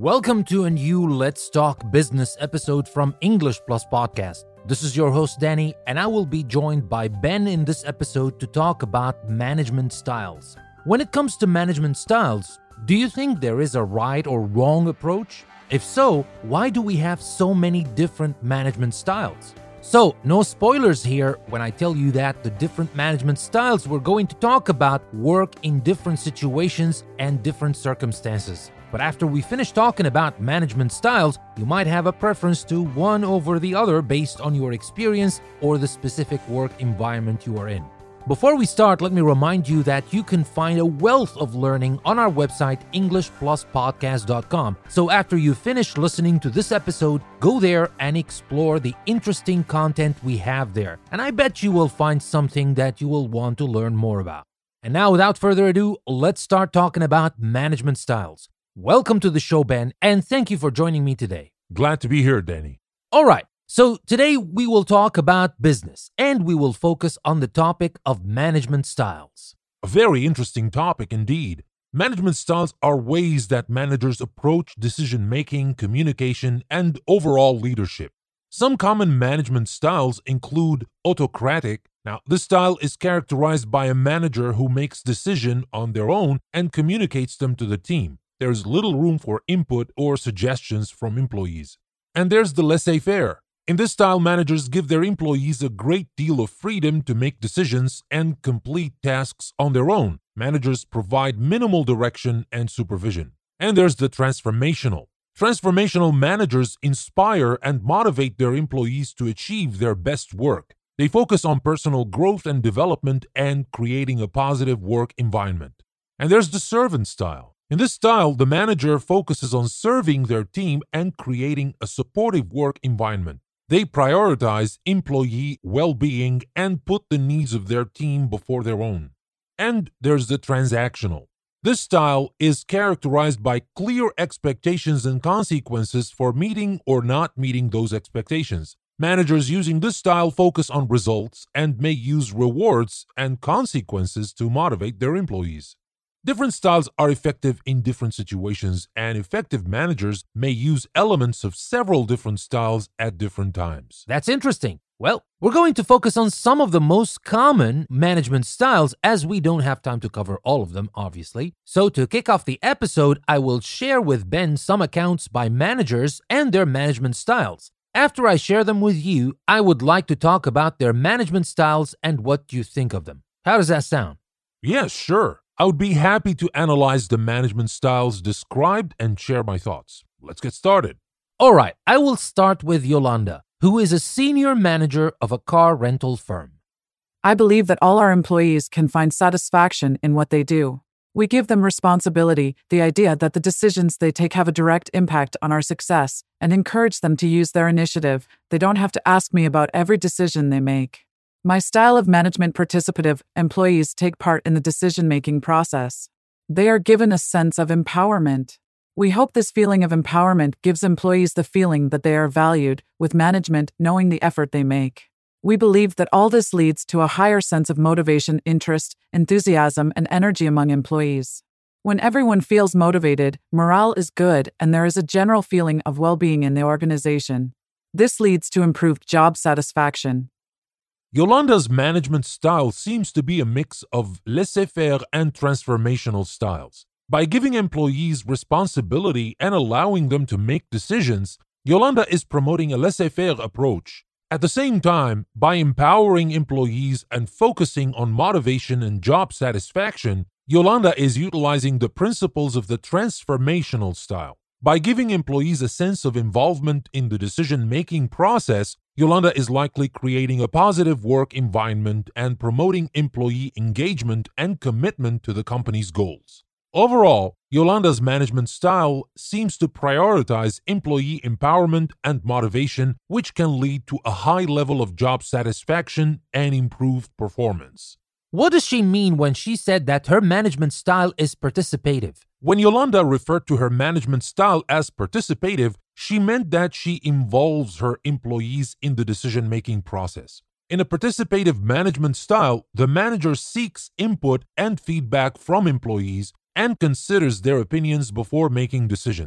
Welcome to a new Let's Talk Business episode from English Plus Podcast. This is your host Danny, and I will be joined by Ben in this episode to talk about management styles. When it comes to management styles, do you think there is a right or wrong approach? If so, why do we have so many different management styles? So, no spoilers here when I tell you that the different management styles we're going to talk about work in different situations and different circumstances. But after we finish talking about management styles, you might have a preference to one over the other based on your experience or the specific work environment you are in. Before we start, let me remind you that you can find a wealth of learning on our website, EnglishPlusPodcast.com. So after you finish listening to this episode, go there and explore the interesting content we have there. And I bet you will find something that you will want to learn more about. And now, without further ado, let's start talking about management styles. Welcome to the show, Ben, and thank you for joining me today. Glad to be here, Danny. All right, so today we will talk about business, and we will focus on the topic of management styles. A very interesting topic indeed. Management styles are ways that managers approach decision-making, communication, and overall leadership. Some common management styles include autocratic. Now, this style is characterized by a manager who makes decisions on their own and communicates them to the team. There's little room for input or suggestions from employees. And there's the laissez-faire. In this style, managers give their employees a great deal of freedom to make decisions and complete tasks on their own. Managers provide minimal direction and supervision. And there's the transformational. Transformational managers inspire and motivate their employees to achieve their best work. They focus on personal growth and development and creating a positive work environment. And there's the servant style. In this style, the manager focuses on serving their team and creating a supportive work environment. They prioritize employee well-being and put the needs of their team before their own. And there's the transactional. This style is characterized by clear expectations and consequences for meeting or not meeting those expectations. Managers using this style focus on results and may use rewards and consequences to motivate their employees. Different styles are effective in different situations, and effective managers may use elements of several different styles at different times. That's interesting. Well, we're going to focus on some of the most common management styles as we don't have time to cover all of them, obviously. So to kick off the episode, I will share with Ben some accounts by managers and their management styles. After I share them with you, I would like to talk about their management styles and what you think of them. How does that sound? Yes, sure. I would be happy to analyze the management styles described and share my thoughts. Let's get started. All right, I will start with Yolanda, who is a senior manager of a car rental firm. I believe that all our employees can find satisfaction in what they do. We give them responsibility, the idea that the decisions they take have a direct impact on our success, and encourage them to use their initiative. They don't have to ask me about every decision they make. My style of management participative employees take part in the decision-making process. They are given a sense of empowerment. We hope this feeling of empowerment gives employees the feeling that they are valued, with management knowing the effort they make. We believe that all this leads to a higher sense of motivation, interest, enthusiasm, and energy among employees. When everyone feels motivated, morale is good, and there is a general feeling of well-being in the organization. This leads to improved job satisfaction. Yolanda's management style seems to be a mix of laissez-faire and transformational styles. By giving employees responsibility and allowing them to make decisions, Yolanda is promoting a laissez-faire approach. At the same time, by empowering employees and focusing on motivation and job satisfaction, Yolanda is utilizing the principles of the transformational style. By giving employees a sense of involvement in the decision-making process, Yolanda is likely creating a positive work environment and promoting employee engagement and commitment to the company's goals. Overall, Yolanda's management style seems to prioritize employee empowerment and motivation, which can lead to a high level of job satisfaction and improved performance. What does she mean when she said that her management style is participative? When Yolanda referred to her management style as participative, she meant that she involves her employees in the decision-making process. In a participative management style, the manager seeks input and feedback from employees and considers their opinions before making decisions.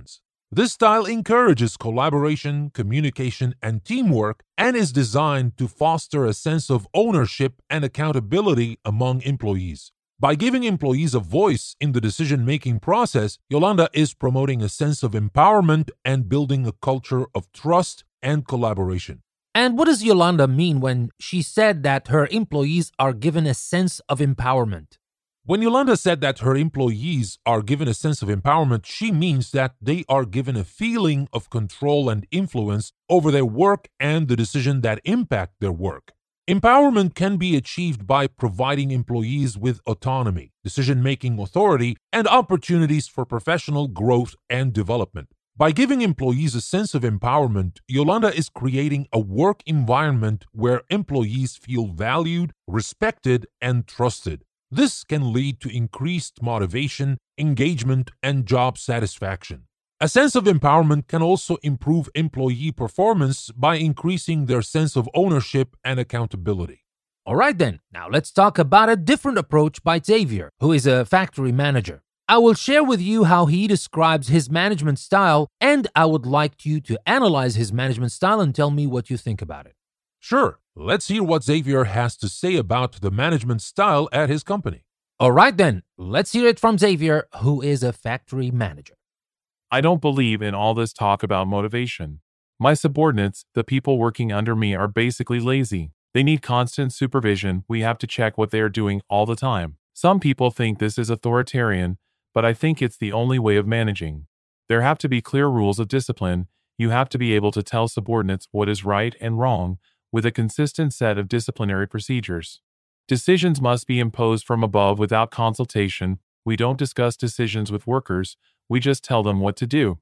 This style encourages collaboration, communication, and teamwork and is designed to foster a sense of ownership and accountability among employees. By giving employees a voice in the decision-making process, Yolanda is promoting a sense of empowerment and building a culture of trust and collaboration. And what does Yolanda mean when she said that her employees are given a sense of empowerment? When Yolanda said that her employees are given a sense of empowerment, she means that they are given a feeling of control and influence over their work and the decisions that impact their work. Empowerment can be achieved by providing employees with autonomy, decision-making authority, and opportunities for professional growth and development. By giving employees a sense of empowerment, Yolanda is creating a work environment where employees feel valued, respected, and trusted. This can lead to increased motivation, engagement, and job satisfaction. A sense of empowerment can also improve employee performance by increasing their sense of ownership and accountability. All right then, now let's talk about a different approach by Xavier, who is a factory manager. I will share with you how he describes his management style, and I would like you to analyze his management style and tell me what you think about it. Sure, let's hear what Xavier has to say about the management style at his company. All right then, let's hear it from Xavier, who is a factory manager. I don't believe in all this talk about motivation. My subordinates, the people working under me, are basically lazy. They need constant supervision. We have to check what they are doing all the time. Some people think this is authoritarian, but I think it's the only way of managing. There have to be clear rules of discipline. You have to be able to tell subordinates what is right and wrong with a consistent set of disciplinary procedures. Decisions must be imposed from above without consultation. We don't discuss decisions with workers. We just tell them what to do.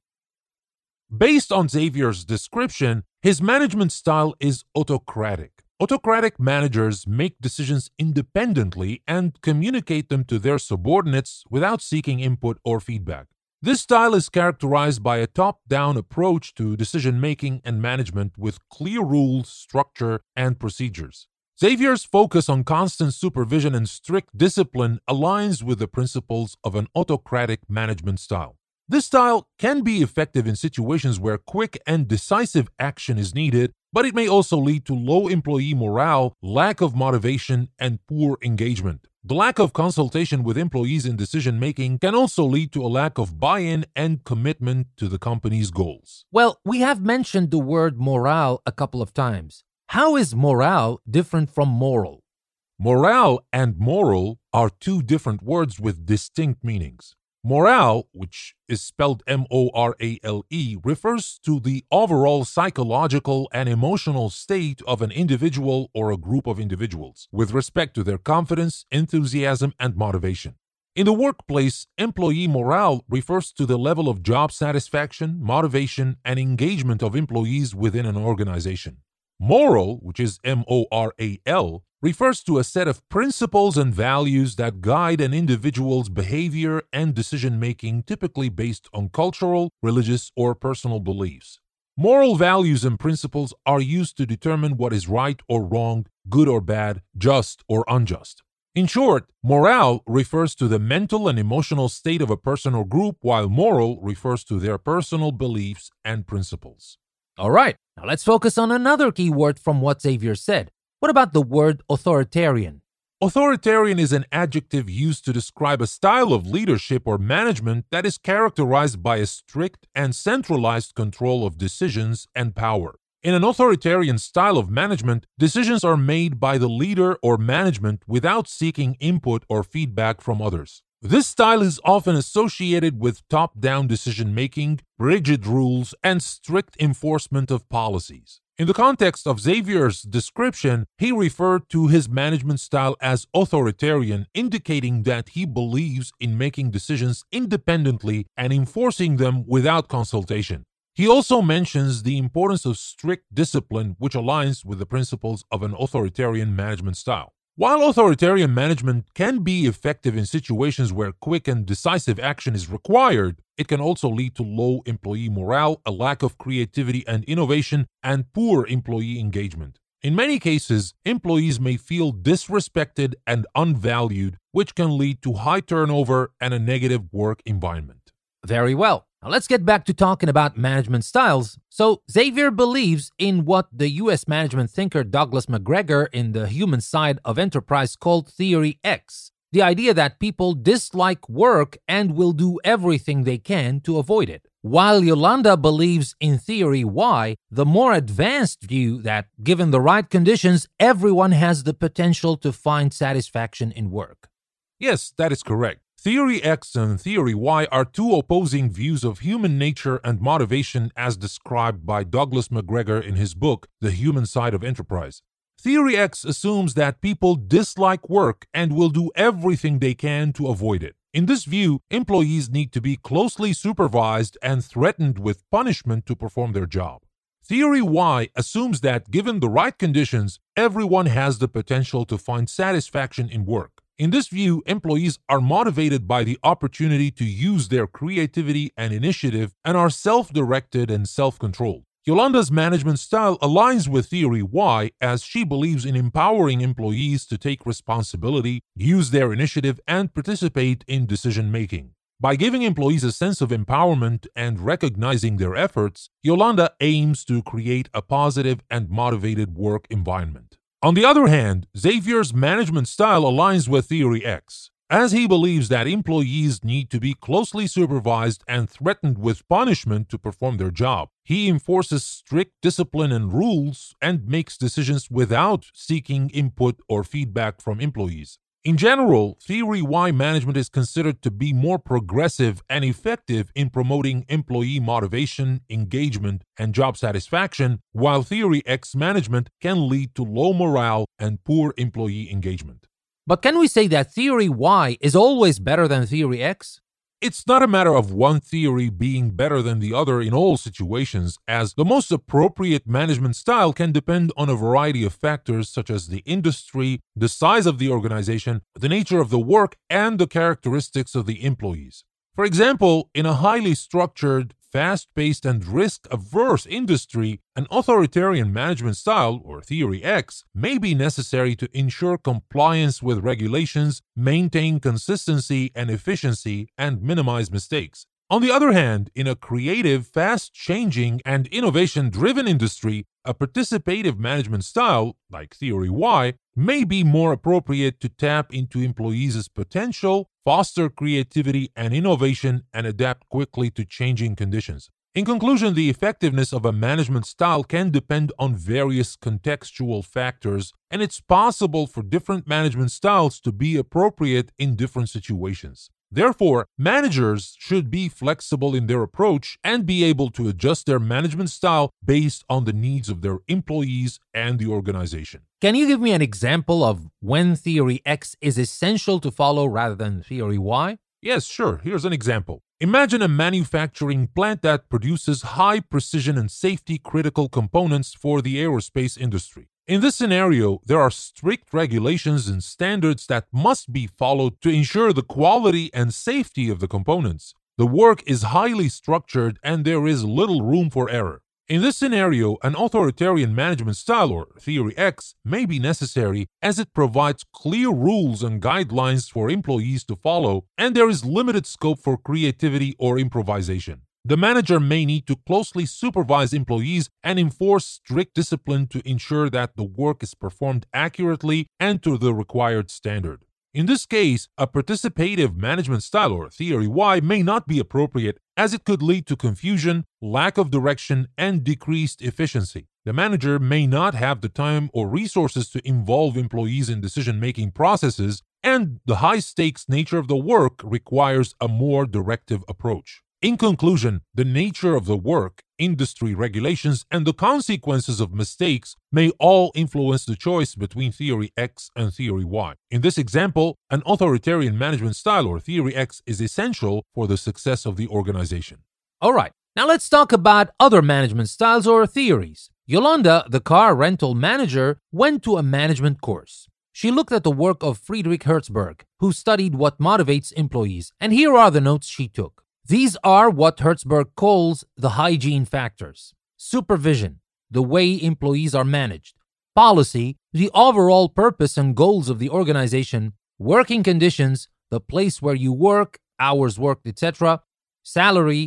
Based on Xavier's description, his management style is autocratic. Autocratic managers make decisions independently and communicate them to their subordinates without seeking input or feedback. This style is characterized by a top-down approach to decision-making and management with clear rules, structure, and procedures. Xavier's focus on constant supervision and strict discipline aligns with the principles of an autocratic management style. This style can be effective in situations where quick and decisive action is needed, but it may also lead to low employee morale, lack of motivation, and poor engagement. The lack of consultation with employees in decision-making can also lead to a lack of buy-in and commitment to the company's goals. Well, we have mentioned the word morale a couple of times. How is morale different from moral? Morale and moral are two different words with distinct meanings. Morale, which is spelled M-O-R-A-L-E, refers to the overall psychological and emotional state of an individual or a group of individuals with respect to their confidence, enthusiasm, and motivation. In the workplace, employee morale refers to the level of job satisfaction, motivation, and engagement of employees within an organization. Moral, which is M-O-R-A-L, refers to a set of principles and values that guide an individual's behavior and decision-making, typically based on cultural, religious, or personal beliefs. Moral values and principles are used to determine what is right or wrong, good or bad, just or unjust. In short, morale refers to the mental and emotional state of a person or group, while moral refers to their personal beliefs and principles. All right, now let's focus on another key word from what Xavier said. What about the word authoritarian? Authoritarian is an adjective used to describe a style of leadership or management that is characterized by a strict and centralized control of decisions and power. In an authoritarian style of management, decisions are made by the leader or management without seeking input or feedback from others. This style is often associated with top-down decision-making, rigid rules, and strict enforcement of policies. In the context of Xavier's description, he referred to his management style as authoritarian, indicating that he believes in making decisions independently and enforcing them without consultation. He also mentions the importance of strict discipline, which aligns with the principles of an authoritarian management style. While authoritarian management can be effective in situations where quick and decisive action is required, it can also lead to low employee morale, a lack of creativity and innovation, and poor employee engagement. In many cases, employees may feel disrespected and unvalued, which can lead to high turnover and a negative work environment. Very well. Now let's get back to talking about management styles. So Xavier believes in what the US management thinker Douglas McGregor in The Human Side of Enterprise called Theory X, the idea that people dislike work and will do everything they can to avoid it. While Yolanda believes in Theory Y, the more advanced view that, given the right conditions, everyone has the potential to find satisfaction in work. Yes, that is correct. Theory X and Theory Y are two opposing views of human nature and motivation as described by Douglas McGregor in his book, The Human Side of Enterprise. Theory X assumes that people dislike work and will do everything they can to avoid it. In this view, employees need to be closely supervised and threatened with punishment to perform their job. Theory Y assumes that given the right conditions, everyone has the potential to find satisfaction in work. In this view, employees are motivated by the opportunity to use their creativity and initiative and are self-directed and self-controlled. Yolanda's management style aligns with Theory Y as she believes in empowering employees to take responsibility, use their initiative, and participate in decision-making. By giving employees a sense of empowerment and recognizing their efforts, Yolanda aims to create a positive and motivated work environment. On the other hand, Xavier's management style aligns with Theory X, as he believes that employees need to be closely supervised and threatened with punishment to perform their job. He enforces strict discipline and rules and makes decisions without seeking input or feedback from employees. In general, Theory Y management is considered to be more progressive and effective in promoting employee motivation, engagement, and job satisfaction, while Theory X management can lead to low morale and poor employee engagement. But can we say that Theory Y is always better than Theory X? It's not a matter of one theory being better than the other in all situations, as the most appropriate management style can depend on a variety of factors such as the industry, the size of the organization, the nature of the work, and the characteristics of the employees. For example, in a highly structured, fast-paced, and risk-averse industry, an authoritarian management style, or Theory X, may be necessary to ensure compliance with regulations, maintain consistency and efficiency, and minimize mistakes. On the other hand, in a creative, fast-changing, and innovation-driven industry, a participative management style, like Theory Y, may be more appropriate to tap into employees' potential, foster creativity and innovation, and adapt quickly to changing conditions. In conclusion, the effectiveness of a management style can depend on various contextual factors, and it's possible for different management styles to be appropriate in different situations. Therefore, managers should be flexible in their approach and be able to adjust their management style based on the needs of their employees and the organization. Can you give me an example of when Theory X is essential to follow rather than Theory Y? Yes, sure. Here's an example. Imagine a manufacturing plant that produces high precision and safety critical components for the aerospace industry. In this scenario, there are strict regulations and standards that must be followed to ensure the quality and safety of the components. The work is highly structured and there is little room for error. In this scenario, an authoritarian management style, or Theory X, may be necessary as it provides clear rules and guidelines for employees to follow, and there is limited scope for creativity or improvisation. The manager may need to closely supervise employees and enforce strict discipline to ensure that the work is performed accurately and to the required standard. In this case, a participative management style, or Theory Y, may not be appropriate as it could lead to confusion, lack of direction, and decreased efficiency. The manager may not have the time or resources to involve employees in decision-making processes, and the high-stakes nature of the work requires a more directive approach. In conclusion, the nature of the work, industry regulations, and the consequences of mistakes may all influence the choice between Theory X and Theory Y. In this example, an authoritarian management style, or Theory X, is essential for the success of the organization. All right, now let's talk about other management styles or theories. Yolanda, the car rental manager, went to a management course. She looked at the work of Friedrich Herzberg, who studied what motivates employees, and here are the notes she took. These are what Herzberg calls the hygiene factors: supervision, the way employees are managed; policy, the overall purpose and goals of the organization; working conditions, the place where you work, hours worked, etc.; salary,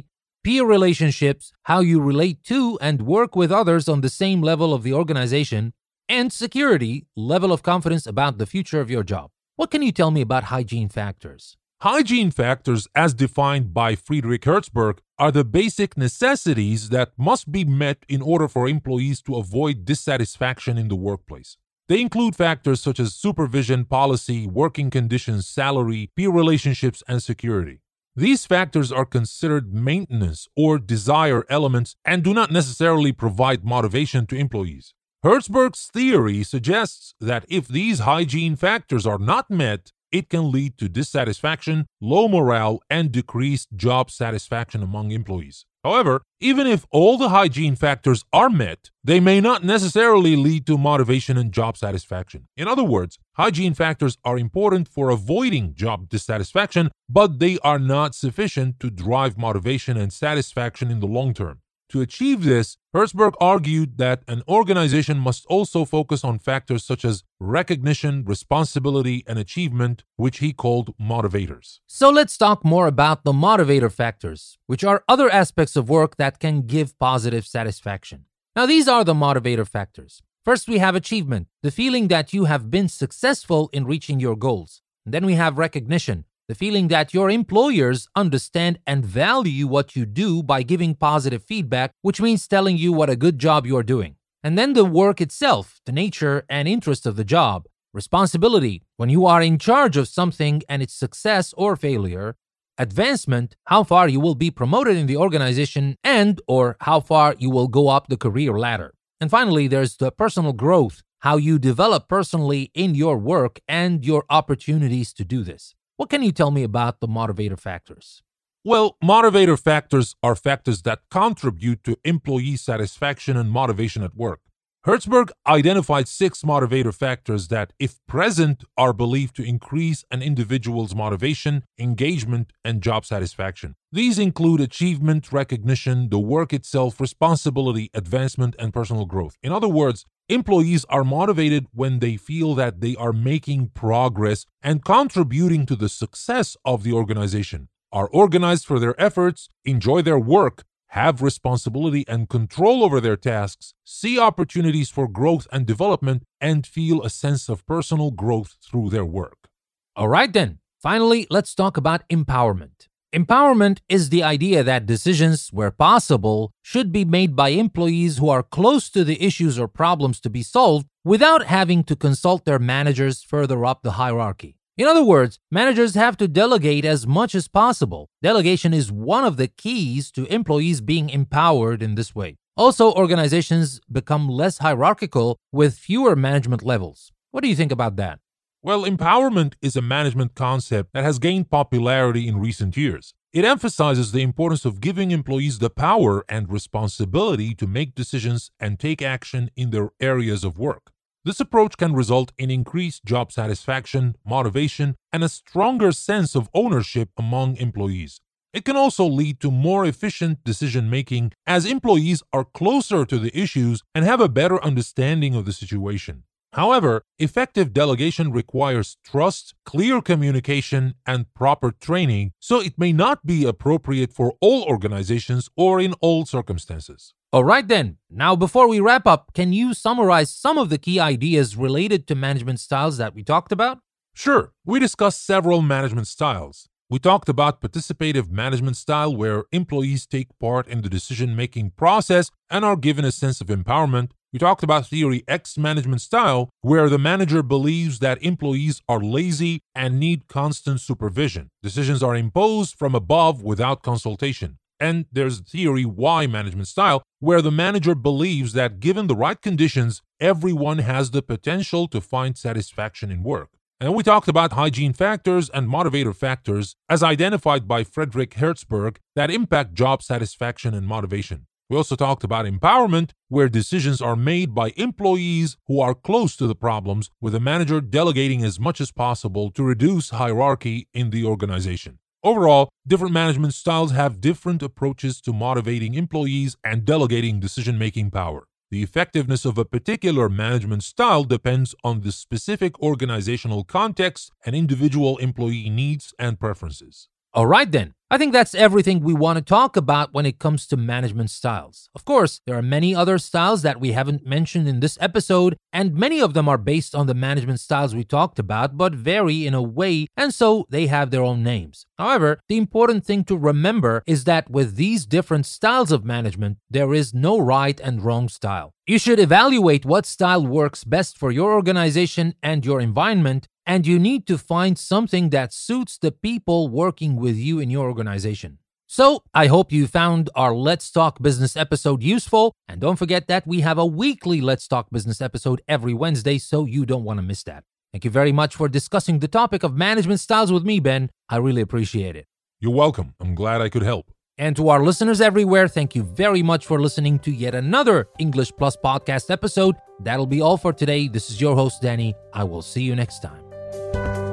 peer relationships, how you relate to and work with others on the same level of the organization, and security, level of confidence about the future of your job. What can you tell me about hygiene factors? Hygiene factors, as defined by Friedrich Herzberg, are the basic necessities that must be met in order for employees to avoid dissatisfaction in the workplace. They include factors such as supervision, policy, working conditions, salary, peer relationships, and security. These factors are considered maintenance or desire elements and do not necessarily provide motivation to employees. Herzberg's theory suggests that if these hygiene factors are not met, it can lead to dissatisfaction, low morale, and decreased job satisfaction among employees. However, even if all the hygiene factors are met, they may not necessarily lead to motivation and job satisfaction. In other words, hygiene factors are important for avoiding job dissatisfaction, but they are not sufficient to drive motivation and satisfaction in the long term. To achieve this, Herzberg argued that an organization must also focus on factors such as recognition, responsibility, and achievement, which he called motivators. So let's talk more about the motivator factors, which are other aspects of work that can give positive satisfaction. Now, these are the motivator factors. First, we have achievement, the feeling that you have been successful in reaching your goals. And then we have recognition, the feeling that your employers understand and value what you do by giving positive feedback, which means telling you what a good job you are doing. And then the work itself, the nature and interest of the job. Responsibility, when you are in charge of something and its success or failure. Advancement, how far you will be promoted in the organization and or how far you will go up the career ladder. And finally, there's the personal growth, how you develop personally in your work and your opportunities to do this. What can you tell me about the motivator factors? Well, motivator factors are factors that contribute to employee satisfaction and motivation at work. Herzberg identified 6 motivator factors that, if present, are believed to increase an individual's motivation, engagement, and job satisfaction. These include achievement, recognition, the work itself, responsibility, advancement, and personal growth. In other words, employees are motivated when they feel that they are making progress and contributing to the success of the organization, are organized for their efforts, enjoy their work, have responsibility and control over their tasks, see opportunities for growth and development, and feel a sense of personal growth through their work. All right then, finally, let's talk about empowerment. Empowerment is the idea that decisions, where possible, should be made by employees who are close to the issues or problems to be solved without having to consult their managers further up the hierarchy. In other words, managers have to delegate as much as possible. Delegation is one of the keys to employees being empowered in this way. Also, organizations become less hierarchical with fewer management levels. What do you think about that? Well, empowerment is a management concept that has gained popularity in recent years. It emphasizes the importance of giving employees the power and responsibility to make decisions and take action in their areas of work. This approach can result in increased job satisfaction, motivation, and a stronger sense of ownership among employees. It can also lead to more efficient decision-making as employees are closer to the issues and have a better understanding of the situation. However, effective delegation requires trust, clear communication, and proper training, so it may not be appropriate for all organizations or in all circumstances. All right then, now before we wrap up, can you summarize some of the key ideas related to management styles that we talked about? Sure, we discussed several management styles. We talked about participative management style, where employees take part in the decision-making process and are given a sense of empowerment. We talked about Theory X management style, where the manager believes that employees are lazy and need constant supervision. Decisions are imposed from above without consultation. And there's Theory Y management style, where the manager believes that given the right conditions, everyone has the potential to find satisfaction in work. And we talked about hygiene factors and motivator factors as identified by Friedrich Herzberg that impact job satisfaction and motivation. We also talked about empowerment, where decisions are made by employees who are close to the problems, with the manager delegating as much as possible to reduce hierarchy in the organization. Overall, different management styles have different approaches to motivating employees and delegating decision-making power. The effectiveness of a particular management style depends on the specific organizational context and individual employee needs and preferences. All right then. I think that's everything we want to talk about when it comes to management styles. Of course, there are many other styles that we haven't mentioned in this episode, and many of them are based on the management styles we talked about, but vary in a way, and so they have their own names. However, the important thing to remember is that with these different styles of management, there is no right and wrong style. You should evaluate what style works best for your organization and your environment, and you need to find something that suits the people working with you in your organization. So, I hope you found our Let's Talk Business episode useful, and don't forget that we have a weekly Let's Talk Business episode every Wednesday, so you don't want to miss that. Thank you very much for discussing the topic of management styles with me, Ben. I really appreciate it. You're welcome. I'm glad I could help. And to our listeners everywhere, thank you very much for listening to yet another English Plus podcast episode. That'll be all for today. This is your host, Danny. I will see you next time.